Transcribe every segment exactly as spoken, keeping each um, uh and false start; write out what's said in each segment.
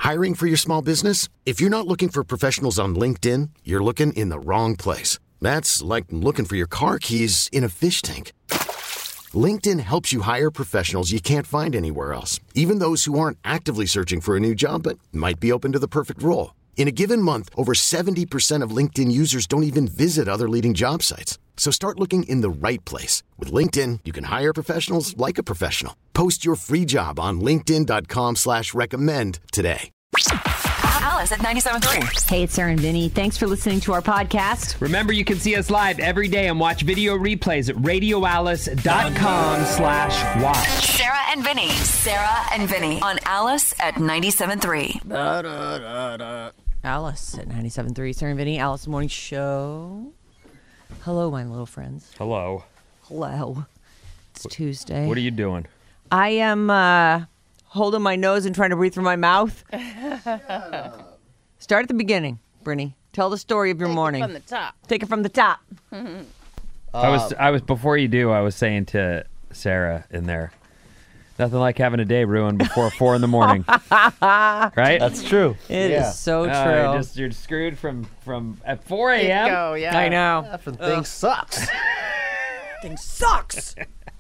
Hiring for your small business? If you're not looking for professionals on LinkedIn, you're looking in the wrong place. That's like looking for your car keys in a fish tank. LinkedIn helps you hire professionals you can't find anywhere else, even those who aren't actively searching for a new job but might be open to the perfect role. In a given month, over seventy percent of LinkedIn users don't even visit other leading job sites. So start looking in the right place. With LinkedIn, you can hire professionals like a professional. Post your free job on linkedin.com slash recommend today. Alice at ninety-seven point three. Hey, it's Sarah and Vinny. Thanks for listening to our podcast. Remember, you can see us live every day and watch video replays at radioalice.com slash watch. Sarah and Vinny. Sarah and Vinny on Alice at ninety-seven point three. Da, da, da, da. Alice at ninety-seven point three. Sarah and Vinny, Alice Morning Show. Hello, my little friends. Hello. Hello. It's Tuesday. What are you doing? I am uh, holding my nose and trying to breathe through my mouth. Start at the beginning, Brittany. Tell the story of your Take morning. it from the top. Take it from the top. uh, I was, I was before you do. I was saying to Sarah in there, nothing like having a day ruined before four in the morning, right? That's true. It yeah. is so true. Uh, you're, just, you're screwed from from at four a.m. Go, yeah. I know. Effing thing sucks. Thing sucks.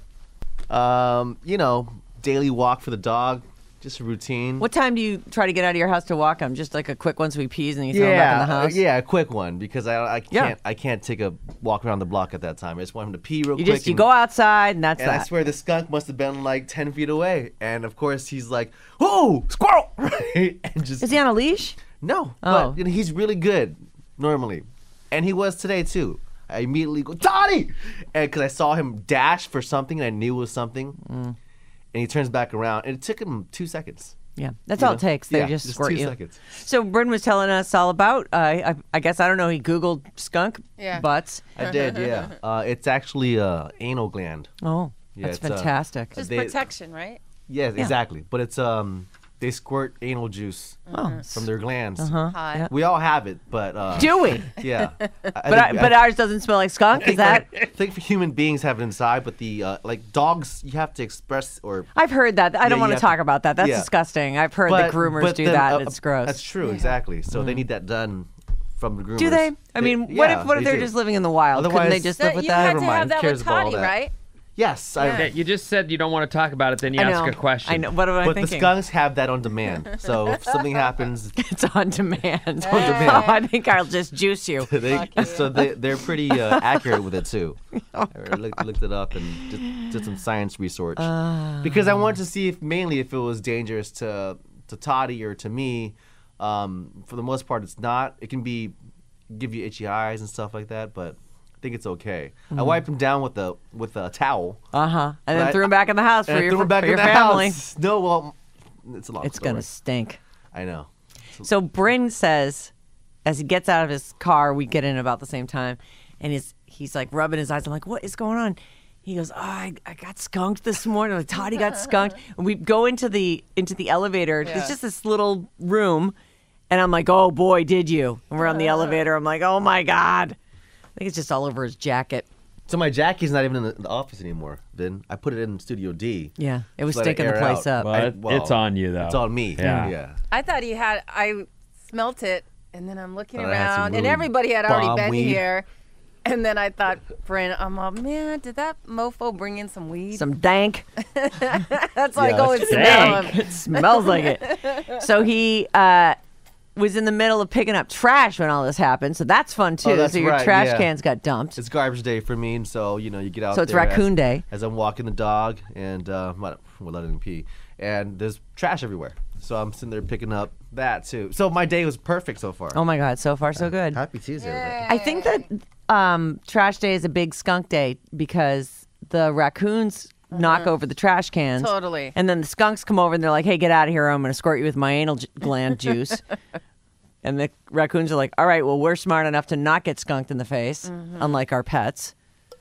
um, you know, daily walk for the dog, just a routine. What time do you try to get out of your house to walk him? Just like a quick one so he pees and you throw him back in the uh, house? yeah, a quick one because I I can't Yeah. I can't take a walk around the block at that time. I just want him to pee real You quick. just you and, go outside and that's and that. I swear the skunk must have been like ten feet away, and of course he's like, "Whoa, squirrel!" Right? And just Is he on a leash? no, Oh. but you know, he's really good normally, and he was today too. I immediately go, Toddy! And because I saw him dash for something and I knew it was something. Mm. And he turns back around. And it took him two seconds. Yeah, that's you all know? it takes. They yeah, just, just squirt two you. seconds. So Bryn was telling us all about, uh, I, I guess, I don't know, he Googled skunk Yeah. butts. I did, yeah. Uh, it's actually a anal gland. Oh, Yeah, that's it's, uh, fantastic. Just They- protection, right? Yes, exactly. But it's um, they squirt anal juice oh, from their glands. uh-huh. Hot. Yeah. We all have it, but uh, Do we? yeah. I, I But, think- I, but ours doesn't smell like skunk, is that? I think for human beings have it inside, but the uh, like dogs, you have to express or. I've heard that. I Yeah, don't you want to have talk to- about that. That's yeah. disgusting. I've heard But, that groomers but do then, that. uh, and it's gross. That's true, exactly. So they need that done from the groomers. Do they? I mean, what yeah, if what if they they're do. just living in the wild? Couldn't they Otherwise- just So live with you that? had Never to mind. have that Cares with about all Toddy, that. right? Yes, I. Yeah, you just said you don't want to talk about it, then you I ask know. a question. I know. What am I But thinking? the skunks have that on demand. So if something happens, It's on demand. on demand. Oh, I think I'll just juice you. they, so they they're pretty uh, accurate with it too. I looked, looked it up and did, did some science research because I wanted to see if mainly if it was dangerous to to Toddy or to me. Um, for the most part, it's not. It can be give you itchy eyes and stuff like that, but I think it's okay. I wiped him down with a with a towel. Uh huh. And then Right. threw him back in the house and for I your, threw him back for your in the family. house. No, well, it's a long It's story. gonna stink. I know. So Bryn says, as he gets out of his car, we get in about the same time, and he's he's like rubbing his eyes. I'm like, what is going on? He goes, oh, I, I got skunked this morning. Like Toddy got skunked, and we go into the into the elevator. Yeah. It's just this little room, and I'm like, oh boy, did you? And we're on the elevator. I'm like, oh my god. I think it's just all over his jacket. So my jacket's not even in the, the office anymore. Then I put it in Studio D. Yeah, it was Just let it stinking the air place out. up. Well, I- it- well, it's on you, though. It's on me. Yeah. yeah. I thought he had. I smelt it, and then I'm looking Thought I had some around, and really everybody had already bomb been weed. here. And then I thought, Bryn, I'm like, man, did that mofo bring in some weed? Some dank. That's why I Yeah, go and that's smell him. It smells like it. So he uh, was in the middle of picking up trash when all this happened. So that's fun too. Oh, that's so your right, trash yeah. cans got dumped. It's garbage day for me, and so you know you get out. So it's there raccoon as, day. As I'm walking the dog, and uh, well, we're letting him pee, and there's trash everywhere. So I'm sitting there picking up that too. So my day was perfect so far. Oh my God, so far so good. Happy Tuesday, everybody. I think that um, trash day is a big skunk day because the raccoons knock over the trash cans. Totally. And then the skunks come over and they're like, hey, get out of here. Or I'm going to squirt you with my anal j- gland juice. And the raccoons are like, all right, well, we're smart enough to not get skunked in the face, unlike our pets.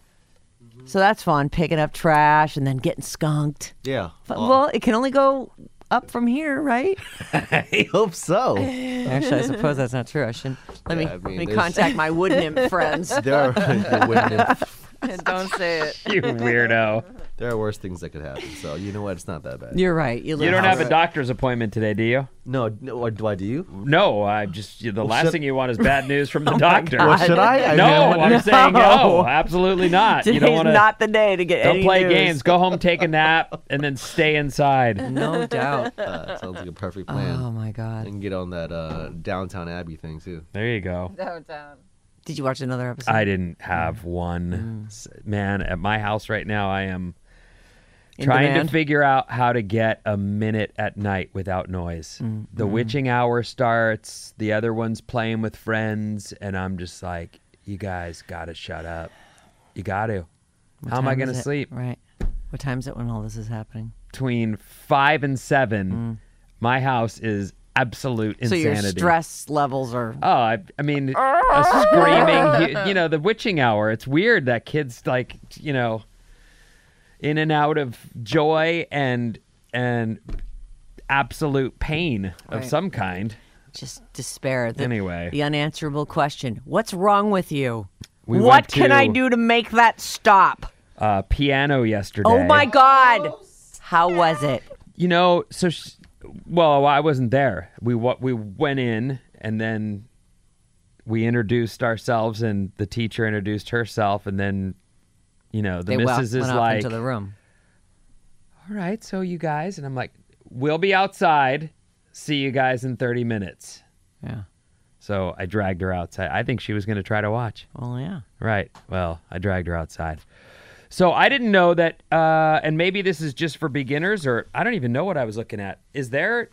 So that's fun, picking up trash and then getting skunked. Yeah. But, well, it can only go up from here, right? I hope so. Actually, I suppose that's not true. I should let Yeah, me I mean, let me there's- contact my wood nymph friends. There are, Don't say it. You weirdo. There are worse things that could happen. So you know what? It's not that bad. You're right. You, You don't have a doctor's appointment today, do you? No, no. Or do I? Do you? No, I just the last should- thing you want is bad news from the doctor. God. Well, should I? I No, mean, I want- I'm saying no, No. absolutely not. You don't Today's want to. not the day to get Don't any play news. games. Go home, take a nap, and then stay inside. No doubt. Uh, sounds like a perfect plan. Oh my God. And get on that uh, Downtown Abbey thing too. There you go. Downtown. Did you watch another episode? I didn't have one. S- Man, at my house right now, I am In trying demand? to figure out how to get a minute at night without noise. The witching hour starts, the other one's playing with friends, and I'm just like, you guys got to shut up. You got to. What How am I time going to is it? sleep? Right. What time is it when all this is happening? Between five and seven, my house is absolute So insanity. your stress levels are. Oh, I, I mean, a screaming, you, you know, the witching hour. It's weird that kids, like, you know, in and out of joy and and absolute pain of Right. some kind. Just despair. The, Anyway. the unanswerable question: what's wrong with you? We what went can I to- do to make that stop? Uh, piano yesterday. Oh my God! How was it? You know, so, sh well, I wasn't there. We wa- we went in and then we introduced ourselves, and the teacher introduced herself, and then, you know, the They wa- missus is went off like, into the room. all right, so you guys, and I'm like, we'll be outside. See you guys in thirty minutes. Yeah. So I dragged her outside. I think she was going to try to watch. Well, yeah. Right. Well, I dragged her outside. So I didn't know that, uh, and maybe this is just for beginners, or I don't even know what I was looking at. Is there,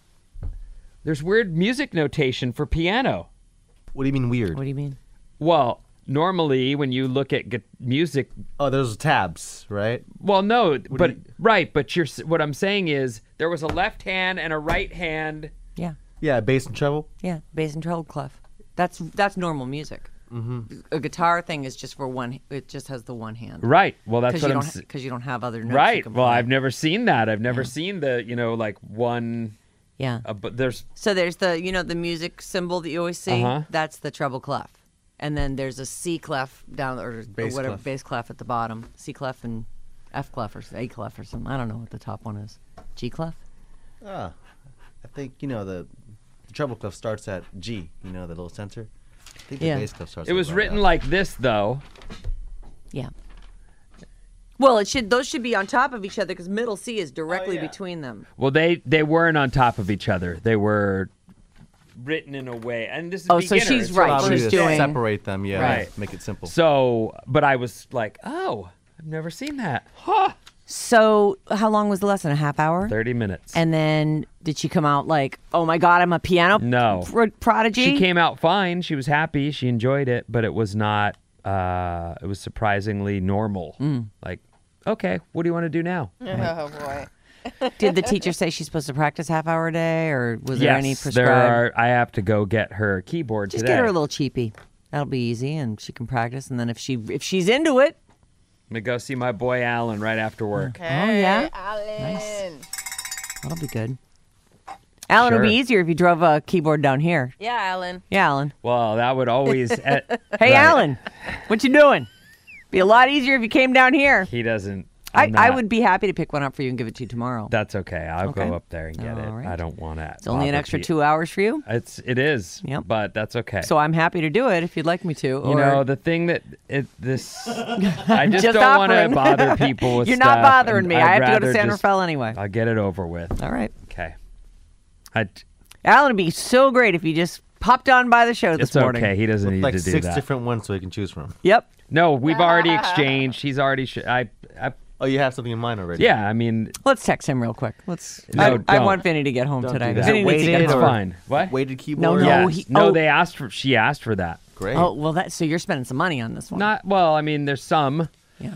there's weird music notation for piano. What do you mean weird? What do you mean? Well, normally when you look at gu- music, Oh, there's tabs, right? well, no, but, you- right, but you're, s- what I'm saying is there was a left hand and a right hand. Yeah. Yeah, bass and treble. Yeah. Bass and treble clef. That's that's normal music. Mm-hmm. A guitar thing is just for one. It just has the one hand. Right. Well, that's Because what you I'm don't saying. because you don't have other notes. you Right. can Well, play. I've never seen that. I've never seen the, you know, like one, Yeah. uh, but there's, So there's the you know the music symbol that you always see. Uh-huh. That's the treble clef, and then there's a C clef down or, or Bass whatever clef. bass clef at the bottom. C clef and F clef or A clef or something. I don't know what the top one is. G clef. Ah, I think you know the, the treble clef starts at G. You know the little sensor. I think Yeah. the bass clef starts. it was at written F. like this, though. Yeah. Well, it should those should be on top of each other because middle C is directly yeah. between them. Well, they they weren't on top of each other. They were written in a way, and this is Oh, so beginner. she's It's right. Probably she's to doing- separate them. Yeah, Right. make it simple. So, but I was like, oh, I've never seen that. Huh. So how long was the lesson? A half hour. Thirty minutes. And then did she come out like, oh my God, I'm a piano No. pro- prodigy? She came out fine. She was happy. She enjoyed it, but it was not. Uh, it was surprisingly normal. Mm. Like, okay, what do you want to do now? Oh boy. Did the teacher say she's supposed to practice half hour a day, or was there yes, any prescribed? there are. I have to go get her keyboard Just today. get her a little cheapie. That'll be easy, and she can practice. And then if she if she's into it, I'm gonna go see my boy Alan right after work. Hey, yeah? Alan. that'll be good. Alan, it'd be Sure. easier if you drove a keyboard down here. Yeah, Alan. Yeah, Alan. Well, that would always. eh, Hey, right. Alan, what you doing? Be a lot easier if you came down here. He doesn't. I, I'm I not- would be happy to pick one up for you and give it to you tomorrow. That's okay. I'll Okay. go up there and get it. All right. I don't want to. It's only an extra two hours for you, It's it is. Yep. But that's okay. so I'm happy to do it if you'd like me to. you or know the thing that it this I just, Just don't want to offering. bother people with You're stuff. not bothering and me. I'd I have to go to rather San just- Rafael anyway. I'll get it over with. All right. Okay. I, Alan would be so great if you just popped on by the show this it's morning. okay. He doesn't need like to do six that. different ones so he can choose from. Yep. No, we've already exchanged. He's already. Sh- I, I. Oh, you have something in mind already. Yeah. I mean, Let's text him real quick. Let's. No, I, I don't. want Vinny to get home Don't today. do that. Vinny Is it needs to get weighted it's home. or- fine. What? Weighted keyboard. no. Yes. he- no, oh. they asked for. She asked for that. Great. Oh well, that so you're spending some money on this one. Not well. I mean, there's some, yeah.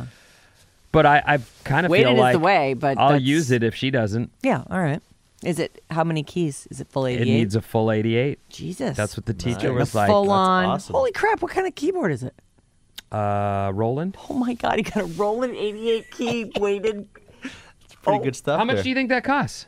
but I, I kind of Weighted feel is like the way, but I'll that's- use it if she doesn't. Yeah. All right. Is it how many keys? Is it full It eighty-eight? needs a full eighty-eight. Jesus. That's what the teacher Nice. was the like. full That's on. awesome. Holy crap! What kind of keyboard is it? Uh, Roland. Oh my God! You got a Roland eighty-eight key weighted. Pretty Oh. good stuff. How much there. do you think that costs?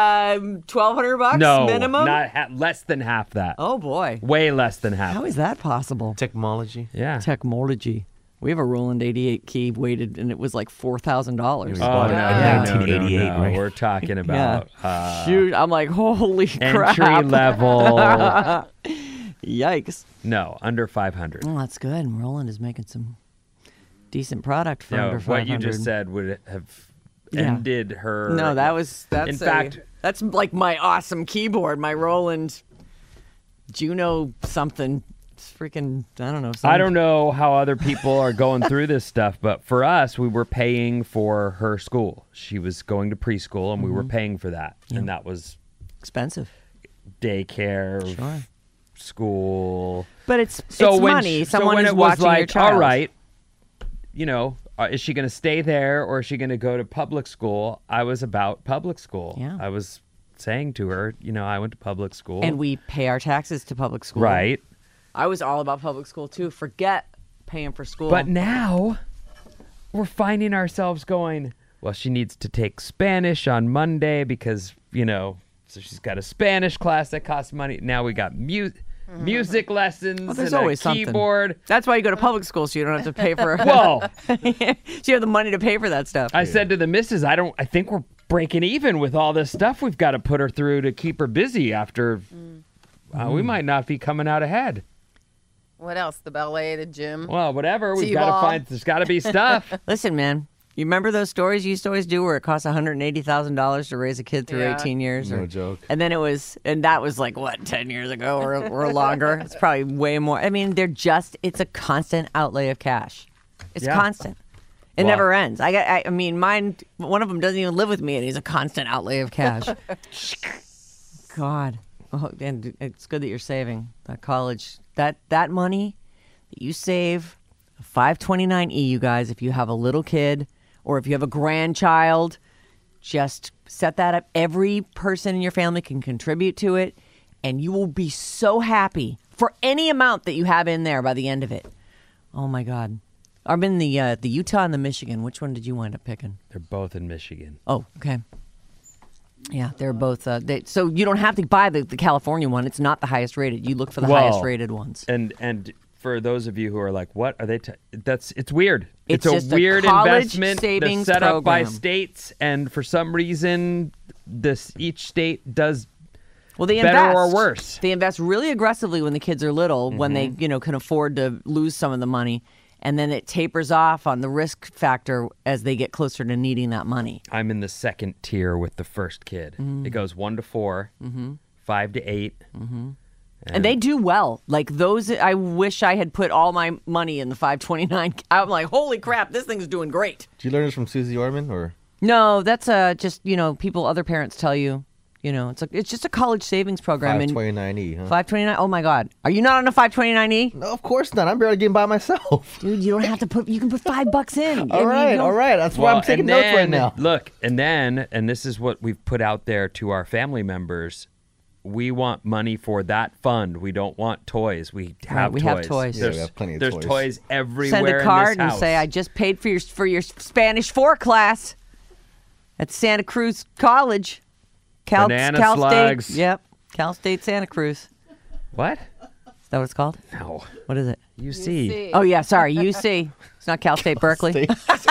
Um, twelve hundred bucks No, minimum. not ha- less than half that. Oh boy! Way less than half. How is that possible? Technology. yeah. Technology. We have a Roland eighty-eight key weighted, and it was like four thousand dollars. You Oh, bought no, it no, in no, nineteen eighty-eight, no, no. right? We're talking about uh, Shoot, I'm like, holy crap! entry level. Yikes! No, under five hundred. Well, that's good. Roland is making some decent product for No, under five hundred. what you just said would have Yeah. ended her. No, that was that's In a- fact- that's like my awesome keyboard, my Roland Juno something. It's freaking I don't know. Some, I don't know how other people are going through this stuff, but for us, we were paying for her school. She was going to preschool, and we were paying for that, and that was expensive, daycare, Sure. school. but it's So it's when money. sh- Someone so when is it was watching like, your child. all right, you know, uh, is she going to stay there or is she going to go to public school? I was about public school. Yeah. I was saying to her, you know, I went to public school. And we pay our taxes to public school. right. I was all about public school too. Forget paying for school. But now we're finding ourselves going, well, she needs to take Spanish on Monday because, you know, so she's got a Spanish class that costs money. Now we got mu- music lessons Well, there's and always a something. keyboard. That's why you go to public school, so you don't have to pay for. Well, so you have the money to pay for that stuff. I said to the missus, I don't, I think we're breaking even with all this stuff we've got to put her through to keep her busy after uh, we might not be coming out ahead. What else? The ballet, the gym. Well, whatever. We've got T-ball. to find, there's got to be stuff. Listen, man. You remember those stories you used to always do where it costs one hundred eighty thousand dollars to raise a kid through Yeah. eighteen years? No or- joke. And then it was, and that was like, what, ten years ago or, or longer? It's probably way more. I mean, they're just, it's a constant outlay of cash. It's Yeah. constant. It Well- never ends. I got, I, I mean, mine, one of them doesn't even live with me and he's a constant outlay of cash. God. Oh, and it's good that you're saving that college. That, that money that you save, five twenty-nine E, you guys, if you have a little kid or if you have a grandchild, just set that up. Every person in your family can contribute to it, and you will be so happy for any amount that you have in there by the end of it. Oh my God! I'm in the uh, the Utah and the Michigan. Which one did you wind up picking? They're both in Michigan. Oh, okay. Yeah, they're both. Uh, they, so you don't have to buy the, the California one. It's not the highest rated. You look for the Well, highest rated ones. And and for those of you who are like, what are they? T-? That's it's weird. It's It's, just a a weird college investment savings that's set up by program. states, and for some reason, this each state does. Well, they better invest. or worse. They invest really aggressively when the kids are little, when they, Mm-hmm. you know, can afford to lose some of the money, and then it tapers off on the risk factor as they get closer to needing that money. I'm in the second tier with the first kid. Mm. It goes one to four, five to eight. And they do well. Like those, I wish I had put all my money in the five twenty-nine. I'm like, holy crap, this thing's doing great. Did you learn this from Susie Orman or? No, that's uh, just, you know, people, other parents tell you, you know, it's a, it's just a college savings program. five and twenty-nine E, huh? five twenty-nine, oh my God. Are you not on a five twenty-nine E? No, of course not. I'm barely getting by myself. Dude, you don't have to put, you can put five bucks in. All right, all right. That's why I'm taking and notes then, right now. Look, and then, and this is what we've put out there to our family members. We want money for that fund. We don't want toys. We have we toys. have toys. Yeah, There's, we have plenty of there's toys. toys everywhere Send a in card this and house. say, I just paid for your for your Spanish four class at Santa Cruz College. Cal, Banana Cal slugs. State. Yep. Cal State Santa Cruz. What? Is that what it's called? No. What is it? You see. See. Oh, yeah. Sorry. U C. It's not Cal State Berkeley.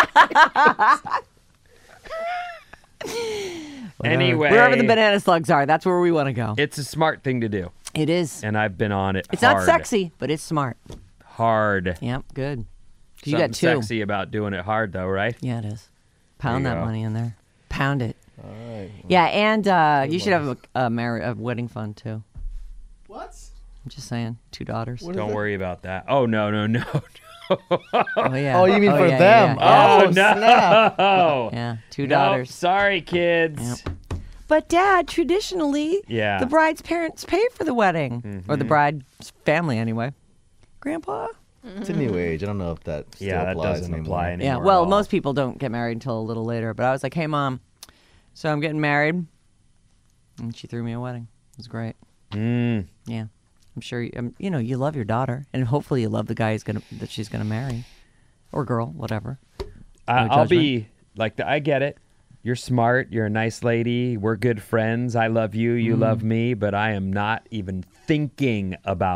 Anyway, Wherever the banana slugs are, that's where we want to go. it's a smart thing to do, It is. and I've been on it. It's hard, not sexy, but it's smart. Hard. Yep. Good. 'Cause You Something got two. sexy about doing it hard, though, right? Yeah, it is. Pound There that you go. money in there. Pound it. All right. Yeah, and uh, you should have a, a, marri- a wedding fund too. What? I'm just saying, two daughters. Don't worry about that. Oh no, no, no, Oh yeah. Oh, you mean for yeah, them? Yeah, yeah. Oh, no. snap. Oh, Yeah, two Nope, daughters. sorry, kids. Yep. But Dad, traditionally, Yeah. the bride's parents pay for the wedding, or the bride's family anyway. Grandpa. It's a new age. I don't know if that still Yeah, that applies doesn't anymore. apply anymore. Yeah. at Well, all. most people don't get married until a little later. But I was like, hey, Mom, so I'm getting married, and she threw me a wedding. It was great. Mm. Yeah. I'm sure you, um, you know you love your daughter, and hopefully you love the guy who's gonna that she's gonna marry, or girl, whatever. I, No I'll judgment. be like, the, I get it. You're smart. You're a nice lady. We're good friends. I love you. You Mm-hmm. love me. But I am not even thinking about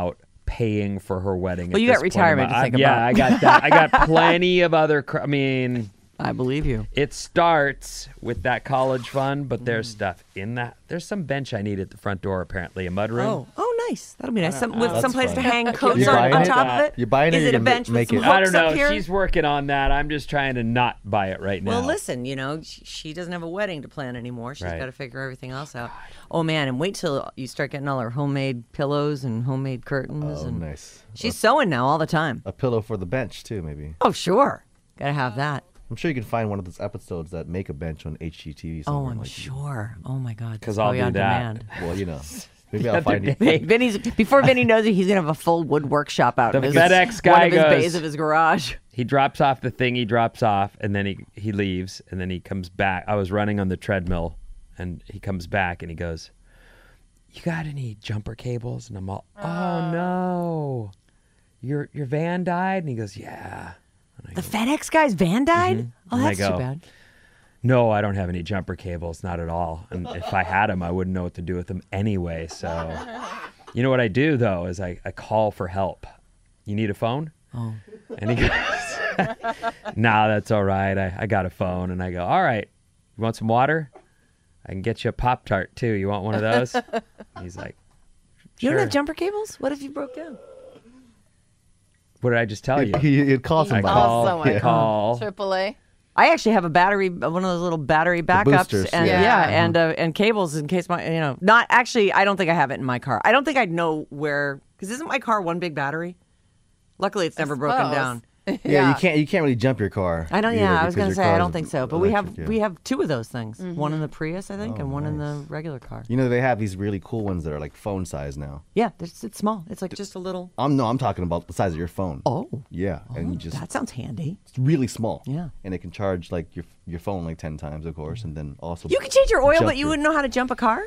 paying for her wedding. Well, at you got this point in retirement my- to think I- Yeah, about. I got that. I got plenty of other. Cr- I mean, I believe you. it starts with that college fund, but there's Mm. stuff in that. There's some bench I need at the front door. Apparently, a mudroom. Oh, oh, nice. That'll be nice. Some, with That's some place to fun. hang coats You're on, buying on it? top of it. You're buying it Is or it a you bench make with it? some I hooks don't know. up here? She's working on that. I'm just trying to not buy it right now. Well, listen, you know, she, she doesn't have a wedding to plan anymore. She's Right. got to figure everything else out. Oh, man, and wait till you start getting all her homemade pillows and homemade curtains. Oh, and nice. She's sewing now all the time. A pillow for the bench too, maybe. Oh, sure. Got to have that. I'm sure you can find one of those episodes that make a bench on H G T V. Oh, somewhere, I'm like, sure. Oh, my God. 'Cause That's I'll probably do on that. demand. Well, you know, maybe I'll other find you. Hey, Vinny's, before Vinny knows it, he's going to have a full wood workshop out The of his, FedEx guy one of his goes- bays of his garage. He drops off the thing he drops off, and then he, he leaves, and then he comes back. I was running on the treadmill, and he comes back, and he goes, "You got any jumper cables?" And I'm all, "Oh, no. Your your van died?" And he goes, "Yeah." And I The go, FedEx guy's van died? Oh, And I that's too go, bad. "No, I don't have any jumper cables, not at all. And if I had them, I wouldn't know what to do with them anyway. So, you know what I do, though, is I, I call for help. You need a phone?" Oh. And he goes, "Nah, that's all right. I, I got a phone." And I go, "All right, you want some water? I can get you a Pop-Tart, too. You want one of those?" He's like, You don't "Sure." have jumper cables? What if you broke down? What did I just tell you? He, he'd call I somebody. call, someone. I call. Triple A. I actually have a battery, one of those little battery backups, boosters, and yeah. yeah, Yeah. and uh, and cables in case my, you know, not actually. I don't think I have it in my car. I don't think I'd know where, because isn't my car one big battery? Luckily, it's never broken suppose. down. Yeah, you can't you can't really jump your car. I don't. either Yeah, I was because gonna your say car I is don't think so, but we have electric, yeah. we have two of those things. Mm-hmm. One in the Prius, I think, Oh, and one in nice. the regular car. You know they have these really cool ones that are like phone size now. Yeah, it's, it's small. It's like just a little. I'm no, I'm talking about the size of your phone. Oh, Yeah, and you just that sounds handy. it's really small. Yeah. and it can charge like your your phone like ten times, of course, and then also You can change your oil, jump but you your- wouldn't know how to jump a car.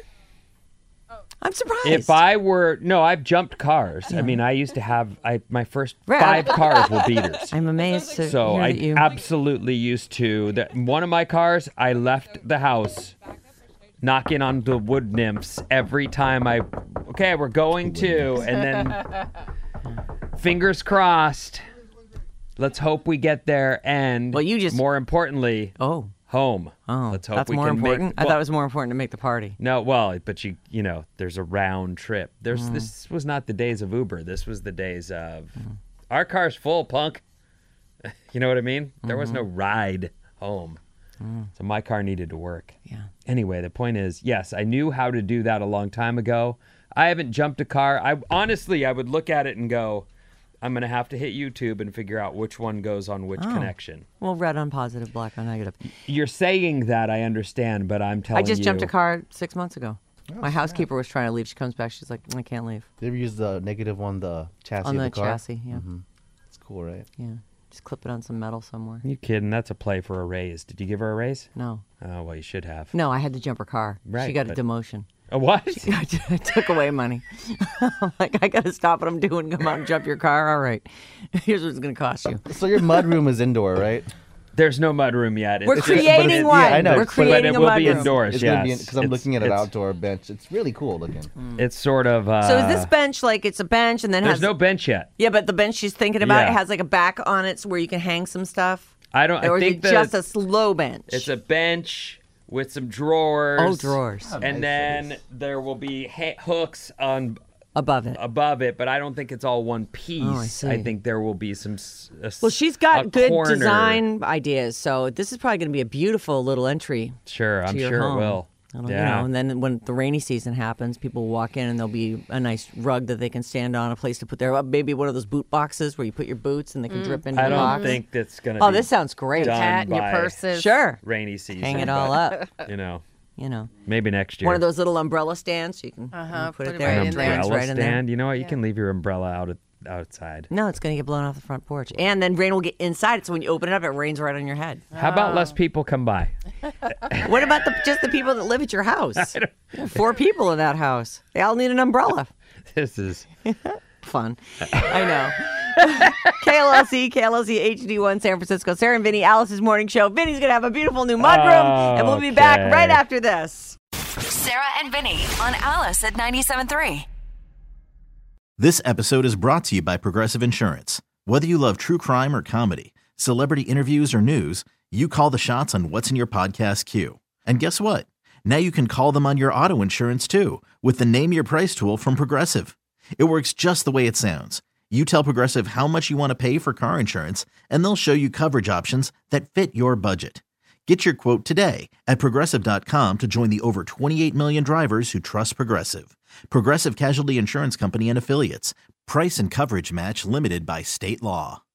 I'm surprised. If I were no, I've jumped cars. I mean, I used to have I my first Right. five cars were beaters. I'm amazed to So hear I that you. absolutely used to. That one of my cars, I left the house, knocking on the wood nymphs every time I. Okay, we're going to, and then fingers crossed. Let's hope we get there, and Well, you just- more importantly, oh, home. oh, Let's hope that's we more can important. Make, I well, thought it was more important to make the party. No, well, but you you know, there's a round trip. There's Mm. this was not the days of Uber. This was the days of our car's full, punk. You know what I mean? There was no Mm-hmm. ride home. Mm. So my car needed to work. Yeah. Anyway, the point is, yes, I knew how to do that a long time ago. I haven't jumped a car. I honestly, I would look at it and go, I'm going to have to hit YouTube and figure out which one goes on which Oh. connection. Well, red on positive, black on negative. You're saying that, I understand, but I'm telling I just you. jumped a car six months ago. My housekeeper was trying to leave. She comes back. She's like, I can't leave. You ever use the negative on the chassis On of the the car? chassis, yeah. It's cool, right? Yeah. Just clip it on some metal somewhere. You kidding? That's a play for a raise. Did you give her a raise? No. Oh, well, you should have. No, I had to jump her car. She Right, got but- a demotion. A what? I took away money. I'm like, I got to stop what I'm doing. Come out and jump your car. All right. Here's what it's going to cost you. So your mud room is indoor, right? There's no mudroom yet. It's We're just- creating but it- one. yeah, I know, We're but- But creating it a will be mudroom. indoors, It's yes. gonna be because I'm It's- looking at an it's- outdoor bench. It's really cool looking. It's sort of. Uh, So is this bench like it's a bench and then There's has no bench yet. yeah, but the bench she's thinking about Yeah. it has like a back on it so where you can hang some stuff. I don't. Or I is think it the, just a slow bench? It's a bench with some drawers. Oh, drawers. And then there will be ha- hooks on above it. above it, but I don't think it's all one piece. Oh, I see. think there will be some. s- a s- Well, she's got a good corner. design ideas, so this is probably going to be a beautiful little entry. Sure, to I'm your sure home. it will. It'll- Yeah. You know, and then when the rainy season happens, people will walk in and there'll be a nice rug that they can stand on, a place to put their uh, maybe one of those boot boxes where you put your boots and they can drip into I the don't box. think that's gonna. Oh, be this sounds great. done Hat and your by purses. Sure. Rainy season. Hang it all but, up. You know, You know, maybe next year. one of those little umbrella stands. You can, Uh-huh, you can put, put it it there. right and in it there. drains umbrella right in there. stand. You know what? You can leave your umbrella out at, outside. No, it's going to get blown off the front porch, and then rain will get inside it. So when you open it up, it rains right on your head. How about less people come by? What about the just the people that live at your house? Four people in that house. They all need an umbrella. This is. Fun. I know. K L S E, K L S E H D one San Francisco. Sarah and Vinny, Alice's morning show. Vinny's going to have a beautiful new mudroom, and we'll be back Okay. right after this. Sarah and Vinny on Alice at ninety-seven point three. This episode is brought to you by Progressive Insurance. Whether you love true crime or comedy, celebrity interviews or news, you call the shots on what's in your podcast queue. And guess what? Now you can call them on your auto insurance too with the Name Your Price tool from Progressive. It works just the way it sounds. You tell Progressive how much you want to pay for car insurance, and they'll show you coverage options that fit your budget. Get your quote today at Progressive dot com to join the over twenty-eight million drivers who trust Progressive. Progressive Casualty Insurance Company and Affiliates. Price and coverage match limited by state law.